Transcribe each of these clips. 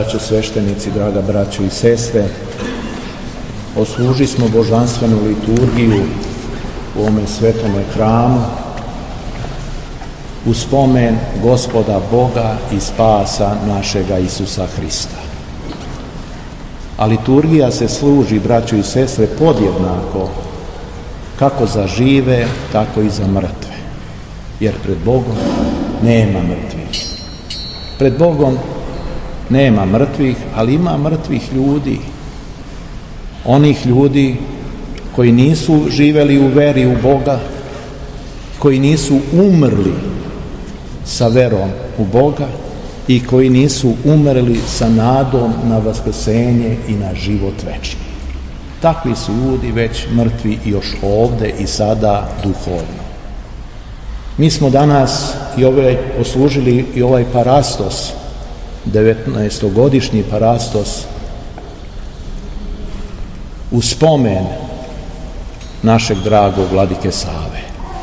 braćo sveštenici, draga braćo i sestre, odslužili smo božanstvenu liturgiju u ovome svetome hramu u spomen Gospoda Boga i spasa našega Isusa Hrista. A liturgija se služi, braćo i sestre, podjednako kako za žive, tako i za mrtve. Jer pred Bogom nema mrtvih. Pred Bogom nema mrtvih, ali ima mrtvih ljudi. Onih ljudi koji nisu živeli u veri u Boga, koji nisu umrli sa verom u Boga i koji nisu umrli sa nadom na vaskrsenje i na život večni. Takvi su ljudi već mrtvi još ovde i sada duhovno. Mi smo danas oslužili i ovaj parastos, 19-godišnji parastos, u spomen našeg dragog vladike Save.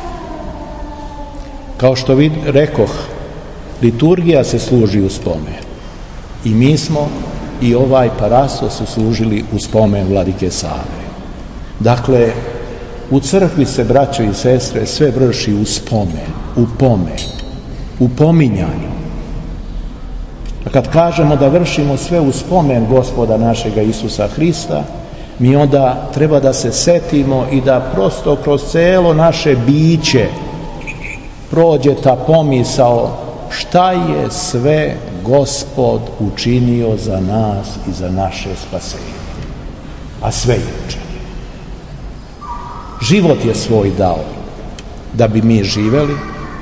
Kao što rekoh, liturgija se služi u spomen. I mi smo i ovaj parastos uslužili u spomen vladike Save. Dakle, u crkvi se, braćo i sestre, sve vrši u spomen, u pomen, u pominjanju. A kad kažemo da vršimo sve u spomen Gospoda našega Isusa Hrista, mi onda treba da se setimo i da prosto kroz celo naše biće prođe ta pomisao šta je sve Gospod učinio za nas i za naše spasenje. A sve je učinio. Život je svoj dao da bi mi živeli,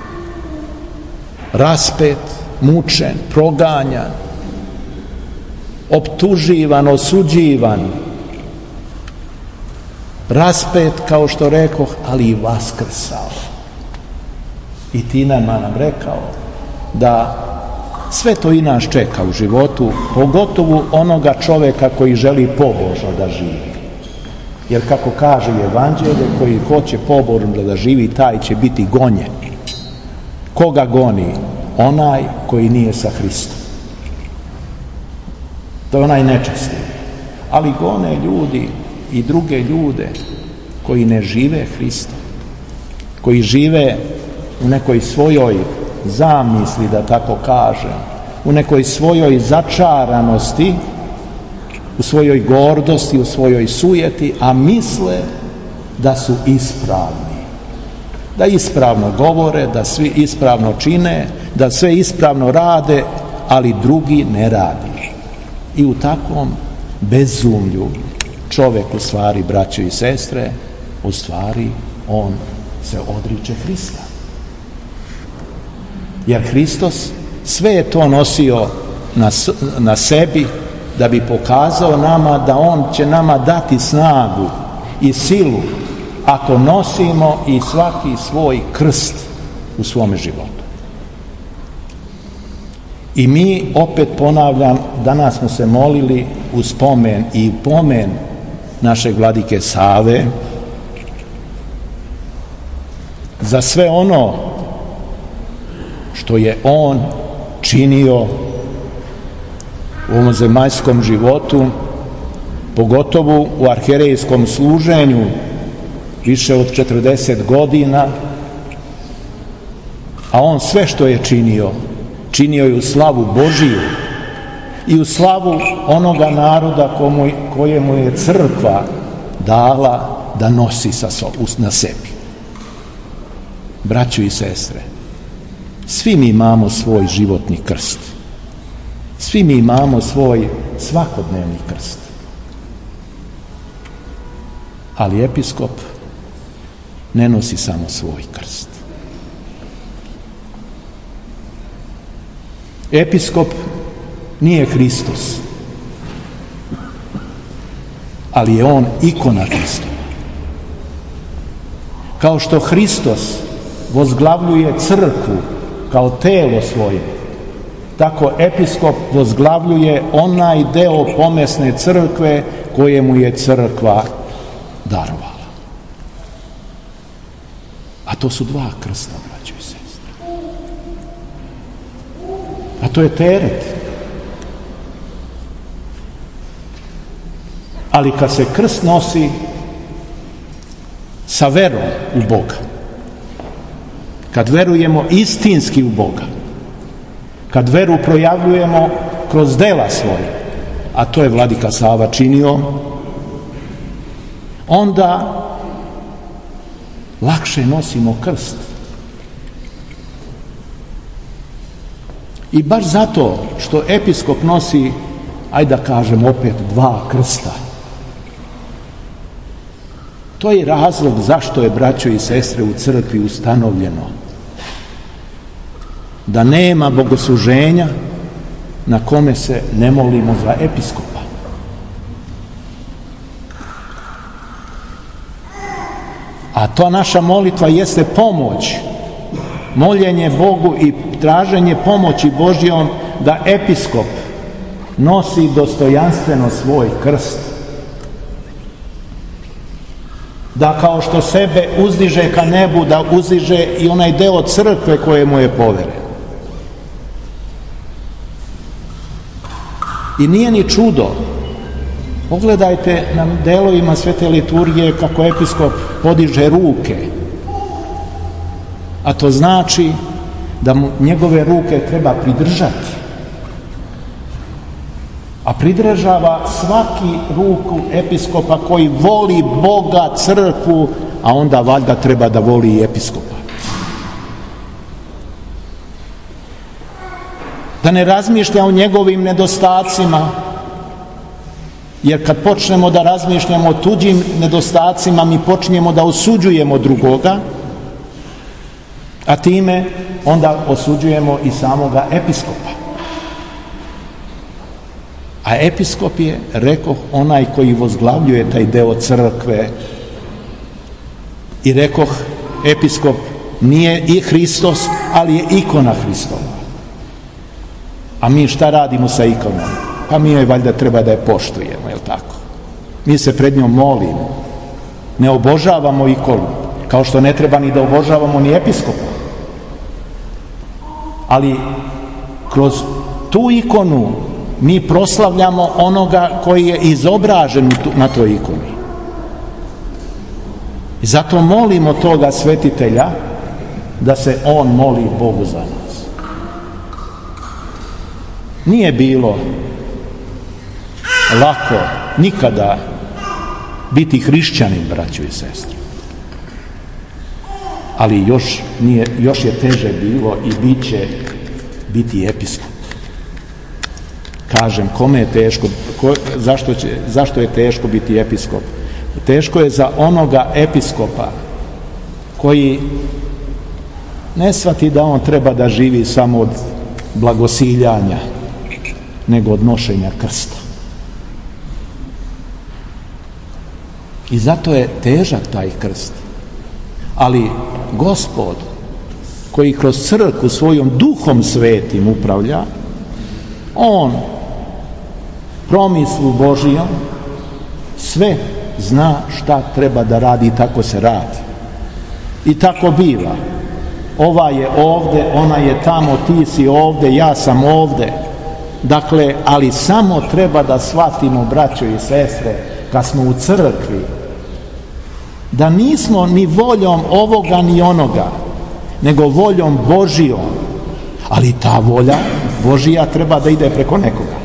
raspet, mučen, proganjan, optuživan, osuđivan, raspet, kao što rekoh, ali i vaskrsao. I Tinama nam rekao da sve to i nas čeka u životu, pogotovo onoga čoveka koji želi pobožno da živi. Jer kako kaže Evanđelje, koji hoće pobožno da živi, taj će biti gonjen. Koga goni? Onaj koji nije sa Hristom. To je onaj nečasti. Ali gone ljudi i druge ljude koji ne žive Hrista, koji žive u nekoj svojoj zamisli, da tako kažem, u nekoj svojoj začaranosti, u svojoj gordosti, u svojoj sujeti, a misle da su ispravni, da ispravno govore, da svi ispravno čine, da sve ispravno rade, ali drugi ne radi. I u takvom bezumlju čovjek, u stvari, braćo i sestre, u stvari on se odriče Hrista. Jer Hristos sve je to nosio na sebi da bi pokazao nama da on će nama dati snagu i silu ako nosimo i svaki svoj krst u svome životu. I mi, opet ponavljam, danas smo se molili u spomen i u pomen našeg vladike Save za sve ono što je on činio u ovom zemaljskom životu, pogotovo u arhijerejskom služenju više od 40 godina, a on sve što je činio je u slavu Božiju i u slavu onoga naroda kojemu je crkva dala da nosi na sebi. Braćo i sestre, svi mi imamo svoj životni krst. Svi mi imamo svoj svakodnevni krst. Ali episkop ne nosi samo svoj krst. Episkop nije Hristos, ali je on ikona Hristova. Kao što Hristos vozglavljuje crkvu kao telo svoje, tako episkop vozglavljuje onaj deo pomesne crkve koje mu je crkva darovala. A to su dva krsta, braćo i sestre. A to je teret. Ali kad se krst nosi sa verom u Boga, kad verujemo istinski u Boga, kad veru projavljujemo kroz dela svoje, a to je vladika Sava činio, onda lakše nosimo krst. I baš zato što episkop nosi, ajde da kažem opet, 2 krsta, to je razlog zašto je, braćo i sestre, u crkvi ustanovljeno da nema bogosluženja na kome se ne molimo za episkopa. A to naša molitva jeste pomoć, moljenje Bogu i traženje pomoći Božjom da episkop nosi dostojanstveno svoj krst. Da kao što sebe uzdiže ka nebu, da uzdiže i onaj deo crkve koje mu je poveren. I nije ni čudo. Pogledajte na delovima svete liturgije kako episkop podiže ruke. A to znači da mu njegove ruke treba pridržati. A pridržava svaki ruku episkopa koji voli Boga, crkvu, a onda valjda treba da voli i episkopa. Da ne razmišlja o njegovim nedostacima, jer kad počnemo da razmišljamo o tuđim nedostacima, mi počnemo da osuđujemo drugoga, a time onda osuđujemo i samoga episkopa. A episkop je, rekoh, onaj koji vozglavljuje taj deo crkve. I rekoh, episkop nije i Hristos, ali je ikona Hristova. A mi šta radimo sa ikonom? Pa mi joj valjda treba da je poštujemo, je li tako? Mi se pred njom molimo. Ne obožavamo ikonu, kao što ne treba ni da obožavamo ni episkopa. Ali kroz tu ikonu mi proslavljamo onoga koji je izobražen na toj ikoni. I zato molimo toga svetitelja da se on moli Bogu za nas. Nije bilo lako nikada biti hrišćanin, braćo i sestre. Ali još je teže bilo i bit će biti episkop. Kažem, kome je teško? Zašto je teško biti episkop? Teško je za onoga episkopa koji ne shvati da on treba da živi samo od blagosiljanja, nego od nošenja krsta. I zato je težak taj krst. Ali Gospod, koji kroz crkvu svojom Duhom Svetim upravlja, on promislu Božijom sve zna šta treba da radi i tako se radi. I tako biva. Ova je ovde, ona je tamo, ti si ovde, ja sam ovde. Dakle, ali samo treba da shvatimo, braćo i sestre, kad smo u crkvi, da nismo ni voljom ovoga ni onoga, nego voljom Božijom. Ali ta volja Božija treba da ide preko nekoga.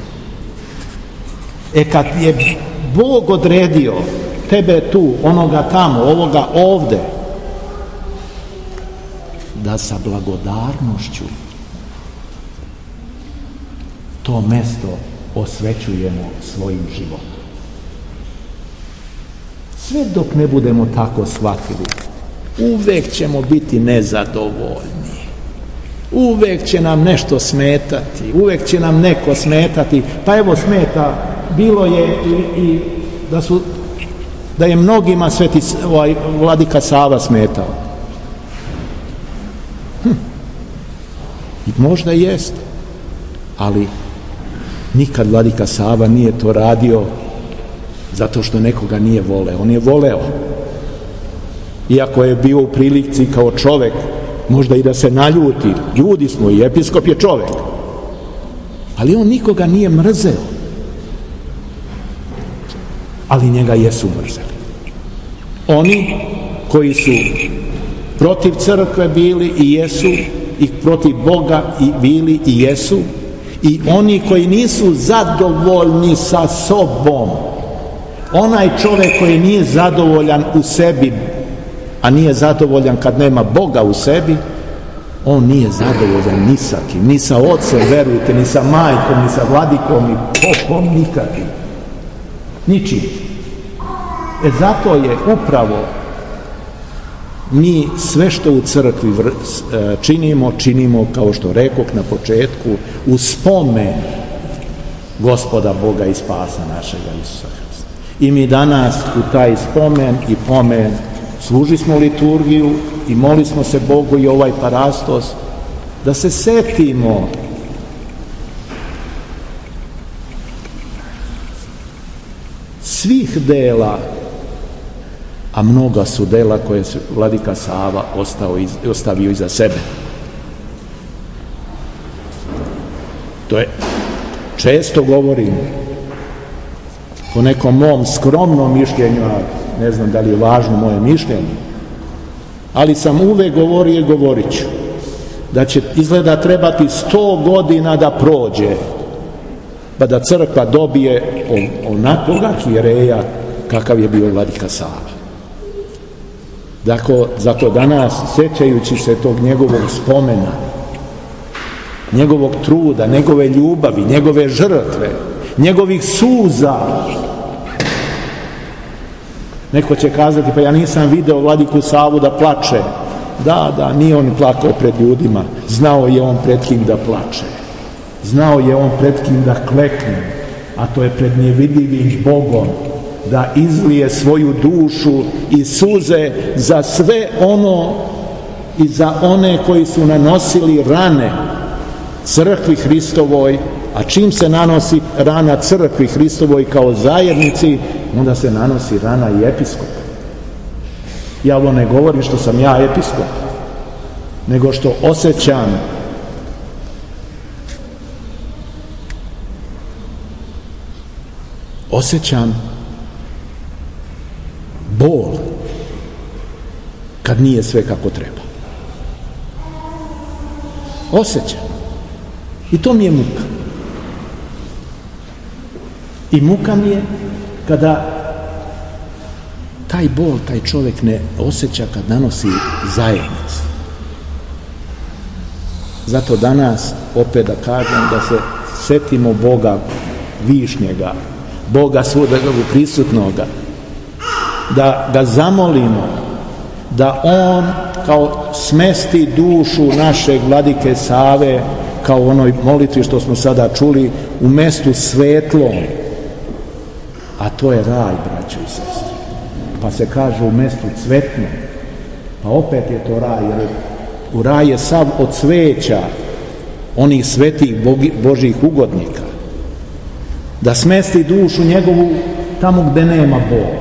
Kad je Bog odredio tebe tu, onoga tamo, ovoga ovde, da sa blagodarnošću to mesto osvećujemo svojim životom. Sve dok ne budemo tako shvatili, uvek ćemo biti nezadovoljni. Uvek će nam nešto smetati, uvek će nam neko smetati. Pa evo smeta, bilo je i da je mnogima vladika Sava smetao. I možda jest, ali nikad vladika Sava nije to radio zato što nekoga nije voleo. On je voleo. Iako je bio u prilici kao čovek, možda i da se naljuti. Ljudi smo i episkop je čovek. Ali on nikoga nije mrzeo. ali njega jesu mrzeli. Oni koji su protiv crkve bili i jesu, i protiv Boga i bili i jesu, i oni koji nisu zadovoljni sa sobom. Onaj čovjek koji nije zadovoljan u sebi, a nije zadovoljan kad nema Boga u sebi, on nije zadovoljan ni sa kim, ni sa ocem, verujte, ni sa majkom, ni sa vladikom, ni popom, nikakvim. Ničim. Zato je upravo mi sve što u crkvi činimo, kao što rekoh na početku, u spomen Gospoda Boga i spasa našega Isusa Hrista. I mi danas u taj spomen i pomen služili smo liturgiju i molili smo se Bogu i ovaj parastos da se setimo svih dela, a mnoga su dela koje su vladika Sava ostavio iza sebe. To je, često govorim, po nekom mom skromnom mišljenju, a ne znam da li je važno moje mišljenje, ali sam uvek govorio i govorit ću da će izgleda trebati 100 godina da prođe pa da crkva dobije onakvog arhijereja kakav je bio vladika Sava. Dakle, zato danas, sjećajući se tog njegovog spomena, njegovog truda, njegove ljubavi, njegove žrtve, njegovih suza. Neko će kazati, pa ja nisam video vladiku Savu da plače. Da, nije on plakao pred ljudima. Znao je on pred kim da plače. Znao je on pred kim da klekne, a to je pred nevidljivim Bogom, da izlije svoju dušu i suze za sve ono i za one koji su nanosili rane crkvi Hristovoj. A čim se nanosi rana crkvi Hristovoj kao zajednici, onda se nanosi rana i episkopu. Ja ovo ne govorim što sam ja episkop, nego što osjećam bol kad nije sve kako treba. Osjećam. I to mi je muka. I muka mi je kada taj bol, taj čovjek ne osjeća kad nanosi zajednici. Zato danas, opet da kažem, da se setimo Boga višnjega, Boga svuda prisutnoga, da ga zamolimo da on kao smesti dušu našeg vladike Save, kao u onoj molitvi što smo sada čuli, u mestu svetlom, a to je raj, braćo i sestre. Pa se kaže u mestu cvetnom, pa opet je to raj, jer u raj je sav od cveća onih svetih Božjih ugodnika. Da smesti dušu njegovu tamo gde nema Boga.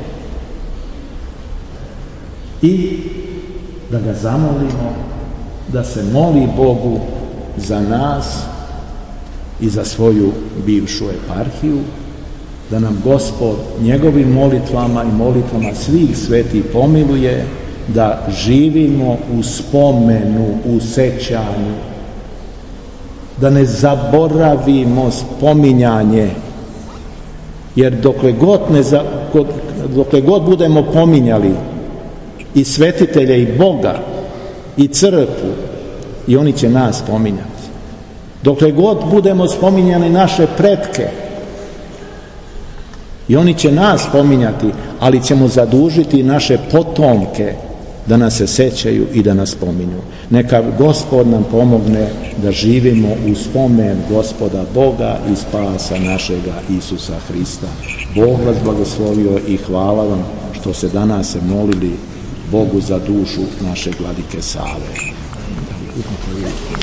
I da ga zamolimo da se moli Bogu za nas i za svoju bivšu eparhiju, da nam Gospod njegovim molitvama i molitvama svih svetih pomiluje, da živimo u spomenu, u sećanju, da ne zaboravimo spominjanje, jer dokle god budemo pominjali i svetitelje i Boga i crkvu, i oni će nas spominjati. Dokle god budemo spominjali naše pretke, i oni će nas spominjati, ali ćemo zadužiti naše potomke da nas se sećaju i da nas spominju. Neka Gospod nam pomogne da živimo u spomen Gospoda Boga i spasa našega Isusa Hrista. Bog vas blagoslovio i hvala vam što se danas molili Bogu za dušu naše vladike Save.